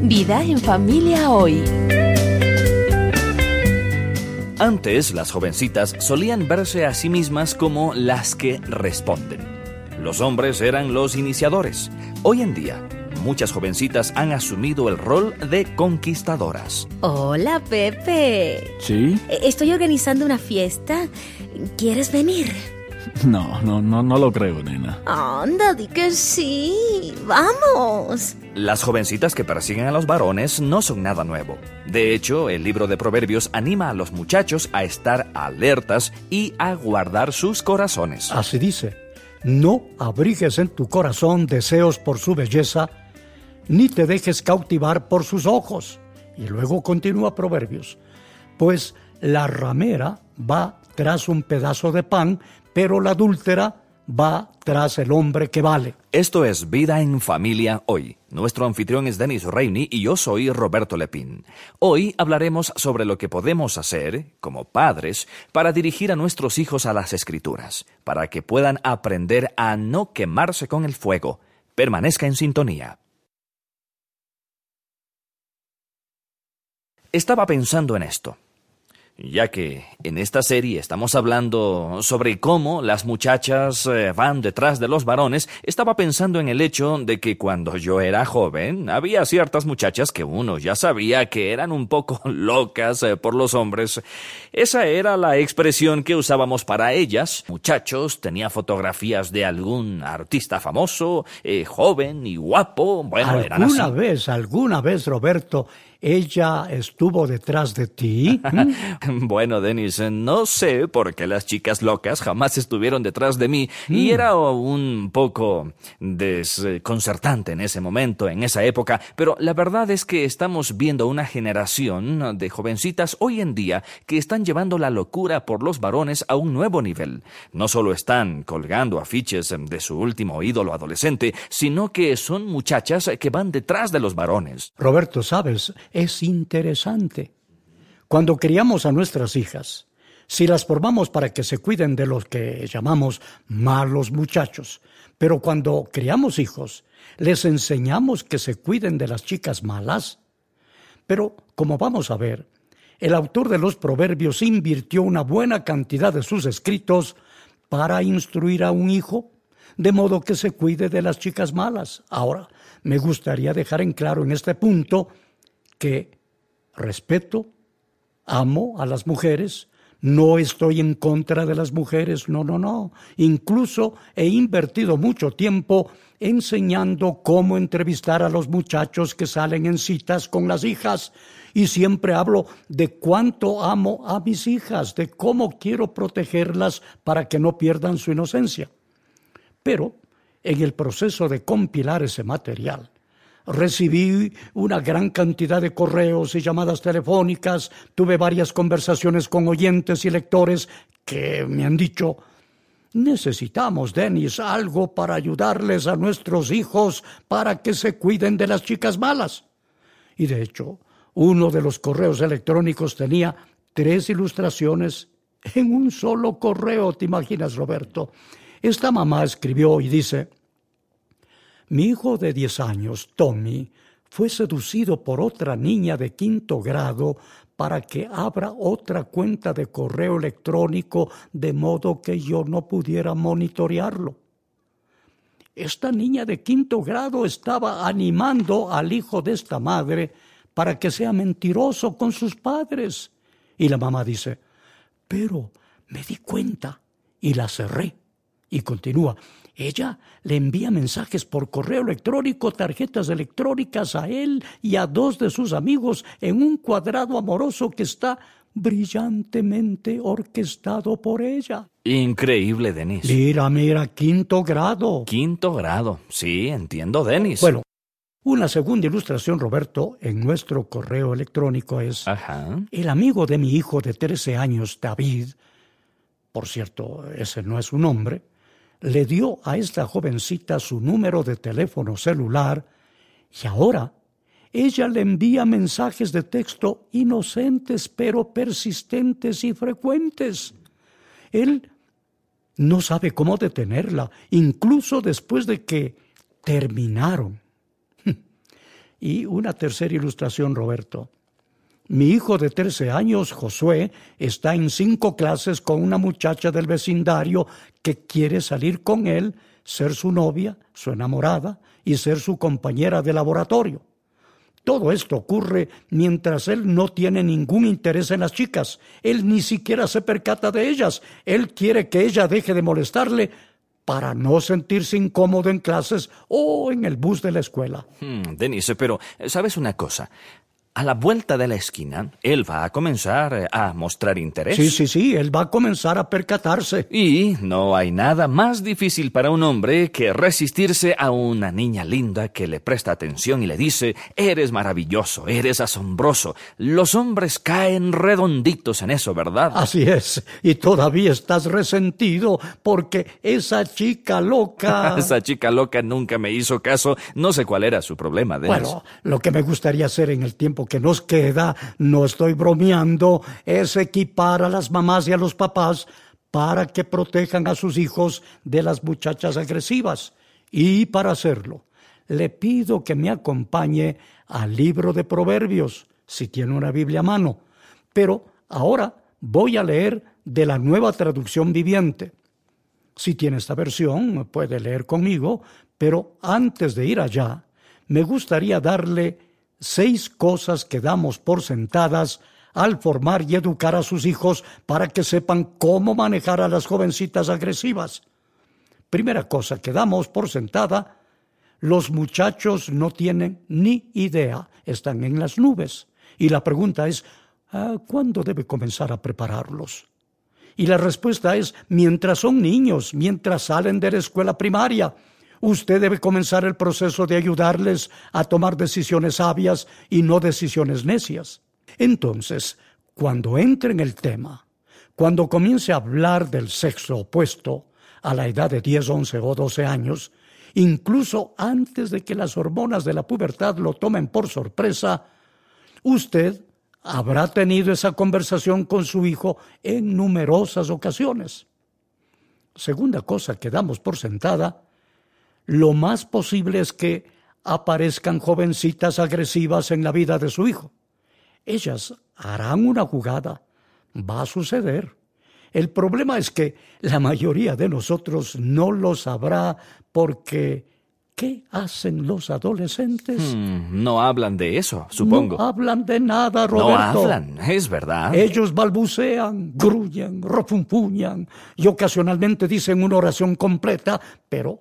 Vida en familia hoy. Antes, las jovencitas solían verse a sí mismas como las que responden. Los hombres eran los iniciadores. Hoy en día, muchas jovencitas han asumido el rol de conquistadoras. Hola, Pepe. ¿Sí? Estoy organizando una fiesta. ¿Quieres venir? No lo creo, nena. Anda, di que sí. ¡Vamos! Las jovencitas que persiguen a los varones no son nada nuevo. De hecho, el libro de Proverbios anima a los muchachos a estar alertas y a guardar sus corazones. Así dice: no abrigues en tu corazón deseos por su belleza, ni te dejes cautivar por sus ojos. Y luego continúa Proverbios: pues la ramera va tras un pedazo de pan, pero la adúltera va tras el hombre que vale. Esto es Vida en Familia hoy. Nuestro anfitrión es Denis Reini y yo soy Roberto Lepín. Hoy hablaremos sobre lo que podemos hacer, como padres, para dirigir a nuestros hijos a las Escrituras, para que puedan aprender a no quemarse con el fuego. Permanezca en sintonía. Estaba pensando en esto, ya que en esta serie estamos hablando sobre cómo las muchachas van detrás de los varones. Estaba pensando en el hecho de que cuando yo era joven había ciertas muchachas que uno ya sabía que eran un poco locas por los hombres. Esa era la expresión que usábamos para ellas. Muchachos, tenía fotografías de algún artista famoso, joven y guapo. Bueno, eran así. ¿Alguna vez, Roberto, ella estuvo detrás de ti? Bueno, Denis, no sé por qué las chicas locas jamás estuvieron detrás de mí y era un poco desconcertante en ese momento, en esa época, pero la verdad es que estamos viendo una generación de jovencitas hoy en día que están llevando la locura por los varones a un nuevo nivel. No solo están colgando afiches de su último ídolo adolescente, sino que son muchachas que van detrás de los varones. Roberto, ¿sabes? Es interesante. Cuando criamos a nuestras hijas, si las formamos para que se cuiden de los que llamamos malos muchachos, pero cuando criamos hijos, les enseñamos que se cuiden de las chicas malas. Pero, como vamos a ver, el autor de los Proverbios invirtió una buena cantidad de sus escritos para instruir a un hijo, de modo que se cuide de las chicas malas. Ahora, me gustaría dejar en claro en este punto que respeto, amo a las mujeres, no estoy en contra de las mujeres, no. Incluso he invertido mucho tiempo enseñando cómo entrevistar a los muchachos que salen en citas con las hijas. Y siempre hablo de cuánto amo a mis hijas, de cómo quiero protegerlas para que no pierdan su inocencia. Pero en el proceso de compilar ese material, recibí una gran cantidad de correos y llamadas telefónicas, tuve varias conversaciones con oyentes y lectores que me han dicho: necesitamos, Denis, algo para ayudarles a nuestros hijos para que se cuiden de las chicas malas. Y de hecho, uno de los correos electrónicos tenía 3 ilustraciones en un solo correo, ¿te imaginas, Roberto? Esta mamá escribió y dice: mi hijo de 10 años, Tommy, fue seducido por otra niña de 5º grado para que abra otra cuenta de correo electrónico de modo que yo no pudiera monitorearlo. Esta niña de 5º grado estaba animando al hijo de esta madre para que sea mentiroso con sus padres. Y la mamá dice: pero me di cuenta y la cerré. Y continúa: ella le envía mensajes por correo electrónico, tarjetas electrónicas a él y a 2 de sus amigos en un cuadrado amoroso que está brillantemente orquestado por ella. Increíble, Denis. Mira, 5º grado. 5º grado, sí, entiendo, Denis. Bueno, una segunda ilustración, Roberto, en nuestro correo electrónico es: el amigo de mi hijo de 13 años, David, por cierto, ese no es su nombre, le dio a esta jovencita su número de teléfono celular y ahora ella le envía mensajes de texto inocentes pero persistentes y frecuentes. Él no sabe cómo detenerla, incluso después de que terminaron. Y una tercera ilustración, Roberto. Mi hijo de 13 años, Josué, está en 5 clases con una muchacha del vecindario que quiere salir con él, ser su novia, su enamorada y ser su compañera de laboratorio. Todo esto ocurre mientras él no tiene ningún interés en las chicas. Él ni siquiera se percata de ellas. Él quiere que ella deje de molestarle para no sentirse incómodo en clases o en el bus de la escuela. Denise, pero ¿sabes una cosa? A la vuelta de la esquina, él va a comenzar a mostrar interés. Sí, él va a comenzar a percatarse. Y no hay nada más difícil para un hombre que resistirse a una niña linda que le presta atención y le dice: eres maravilloso, eres asombroso. Los hombres caen redonditos en eso, ¿verdad? Así es, y todavía estás resentido porque esa chica loca... Esa chica loca nunca me hizo caso. No sé cuál era su problema, Dennis. Bueno, lo que me gustaría hacer en el tiempo que nos queda, no estoy bromeando, es equipar a las mamás y a los papás para que protejan a sus hijos de las muchachas agresivas. Y para hacerlo, le pido que me acompañe al libro de Proverbios, si tiene una Biblia a mano. Pero ahora voy a leer de la Nueva Traducción Viviente. Si tiene esta versión, puede leer conmigo, pero antes de ir allá, me gustaría darle 6 cosas que damos por sentadas al formar y educar a sus hijos para que sepan cómo manejar a las jovencitas agresivas. Primera cosa que damos por sentada: los muchachos no tienen ni idea, están en las nubes. Y la pregunta es, ¿cuándo debe comenzar a prepararlos? Y la respuesta es, mientras son niños, mientras salen de la escuela primaria. Usted debe comenzar el proceso de ayudarles a tomar decisiones sabias y no decisiones necias. Entonces, cuando entre en el tema, cuando comience a hablar del sexo opuesto a la edad de 10, 11 o 12 años, incluso antes de que las hormonas de la pubertad lo tomen por sorpresa, usted habrá tenido esa conversación con su hijo en numerosas ocasiones. Segunda cosa que damos por sentada: lo más posible es que aparezcan jovencitas agresivas en la vida de su hijo. Ellas harán una jugada, va a suceder. El problema es que la mayoría de nosotros no lo sabrá porque ¿qué hacen los adolescentes? No hablan de eso, supongo. No hablan de nada, Roberto. No hablan, es verdad. Ellos balbucean, grullen, refunfuñan y ocasionalmente dicen una oración completa, pero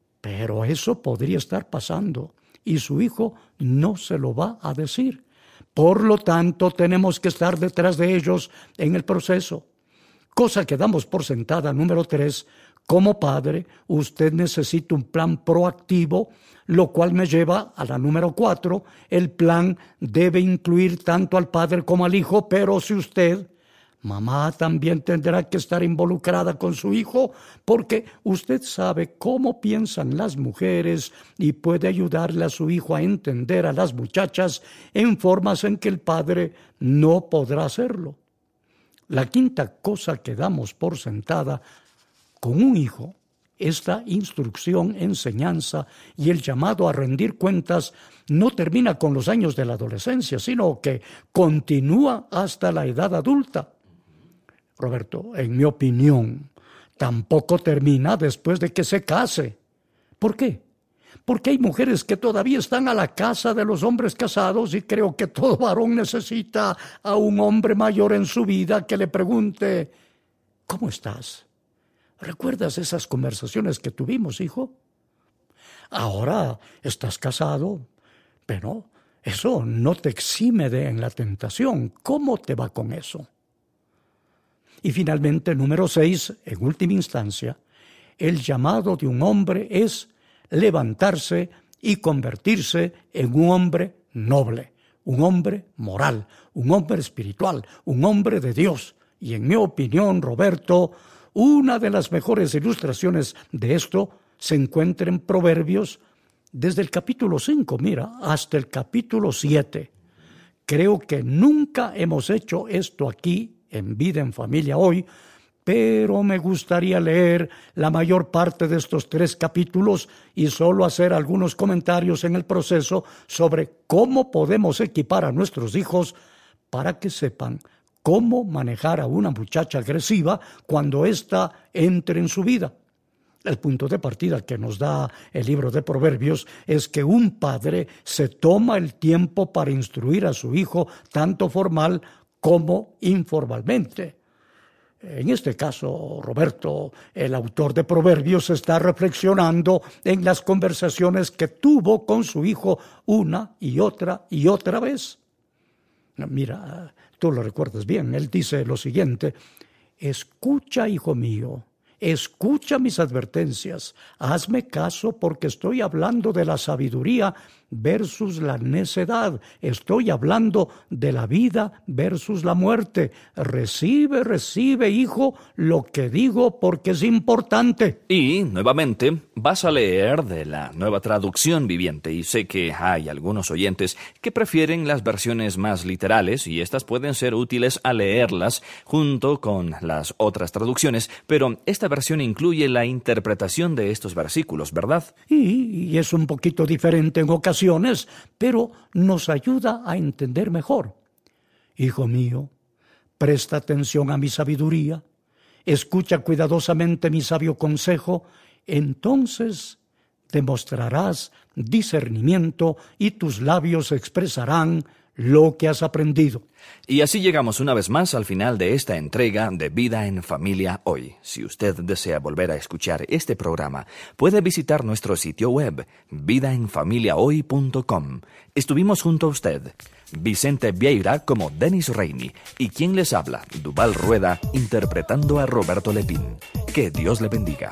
eso podría estar pasando y su hijo no se lo va a decir. Por lo tanto, tenemos que estar detrás de ellos en el proceso. Cosa que damos por sentada. Número 3, como padre, usted necesita un plan proactivo, lo cual me lleva a la número 4. El plan debe incluir tanto al padre como al hijo, pero si usted... Mamá también tendrá que estar involucrada con su hijo porque usted sabe cómo piensan las mujeres y puede ayudarle a su hijo a entender a las muchachas en formas en que el padre no podrá hacerlo. La quinta cosa que damos por sentada con un hijo, esta instrucción, enseñanza y el llamado a rendir cuentas no termina con los años de la adolescencia, sino que continúa hasta la edad adulta. Roberto, en mi opinión, tampoco termina después de que se case. ¿Por qué? Porque hay mujeres que todavía están a la casa de los hombres casados y creo que todo varón necesita a un hombre mayor en su vida que le pregunte: ¿cómo estás? ¿Recuerdas esas conversaciones que tuvimos, hijo? Ahora estás casado, pero eso no te exime de en la tentación. ¿Cómo te va con eso? Y finalmente, número 6, en última instancia, el llamado de un hombre es levantarse y convertirse en un hombre noble, un hombre moral, un hombre espiritual, un hombre de Dios. Y en mi opinión, Roberto, una de las mejores ilustraciones de esto se encuentra en Proverbios desde el capítulo 5, hasta el capítulo 7. Creo que nunca hemos hecho esto aquí en Vida en Familia hoy, pero me gustaría leer la mayor parte de estos 3 capítulos y solo hacer algunos comentarios en el proceso sobre cómo podemos equipar a nuestros hijos para que sepan cómo manejar a una muchacha agresiva cuando ésta entre en su vida. El punto de partida que nos da el libro de Proverbios es que un padre se toma el tiempo para instruir a su hijo tanto formal como informalmente. En este caso, Roberto, el autor de Proverbios, está reflexionando en las conversaciones que tuvo con su hijo una y otra vez. Mira, tú lo recuerdas bien, él dice lo siguiente: escucha, hijo mío, escucha mis advertencias, hazme caso porque estoy hablando de la sabiduría versus la necedad, estoy hablando de la vida versus la muerte. Recibe, hijo, lo que digo porque es importante. Y, nuevamente, vas a leer de la Nueva Traducción Viviente, y sé que hay algunos oyentes que prefieren las versiones más literales, y estas pueden ser útiles a leerlas junto con las otras traducciones, pero esta versión incluye la interpretación de estos versículos, ¿verdad? Y es un poquito diferente en ocasiones, pero nos ayuda a entender mejor. Hijo mío, presta atención a mi sabiduría, escucha cuidadosamente mi sabio consejo, entonces demostrarás discernimiento y tus labios expresarán lo que has aprendido. Y así llegamos una vez más al final de esta entrega de Vida en Familia Hoy. Si usted desea volver a escuchar este programa, puede visitar nuestro sitio web, vidaenfamiliahoy.com. Estuvimos junto a usted, Vicente Vieira como Dennis Reini, y quien les habla, Duval Rueda, interpretando a Roberto Lepín. Que Dios le bendiga.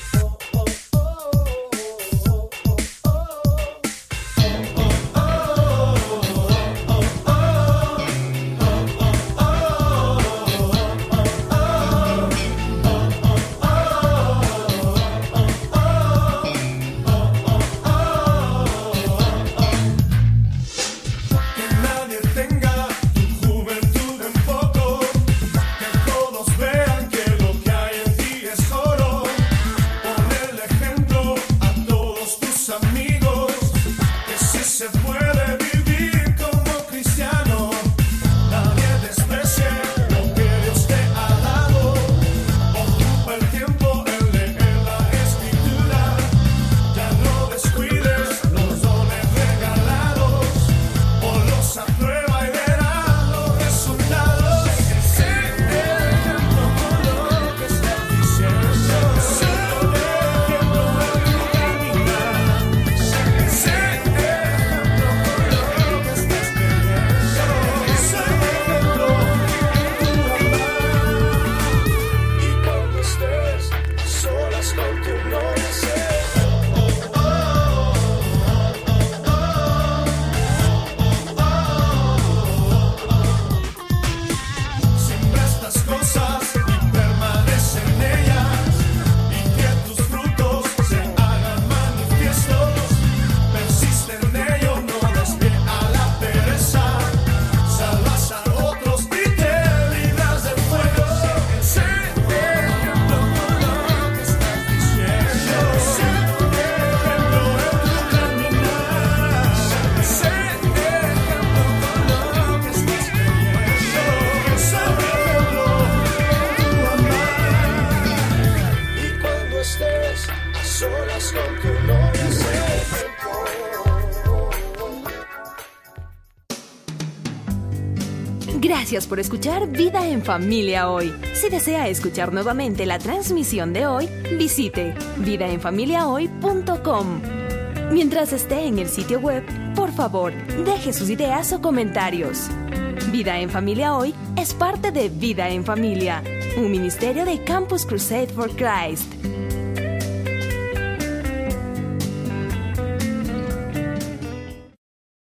Gracias por escuchar Vida en Familia Hoy. Si desea escuchar nuevamente la transmisión de hoy, visite vidaenfamiliahoy.com. Mientras esté en el sitio web, por favor, deje sus ideas o comentarios. Vida en Familia Hoy es parte de Vida en Familia, un ministerio de Campus Crusade for Christ.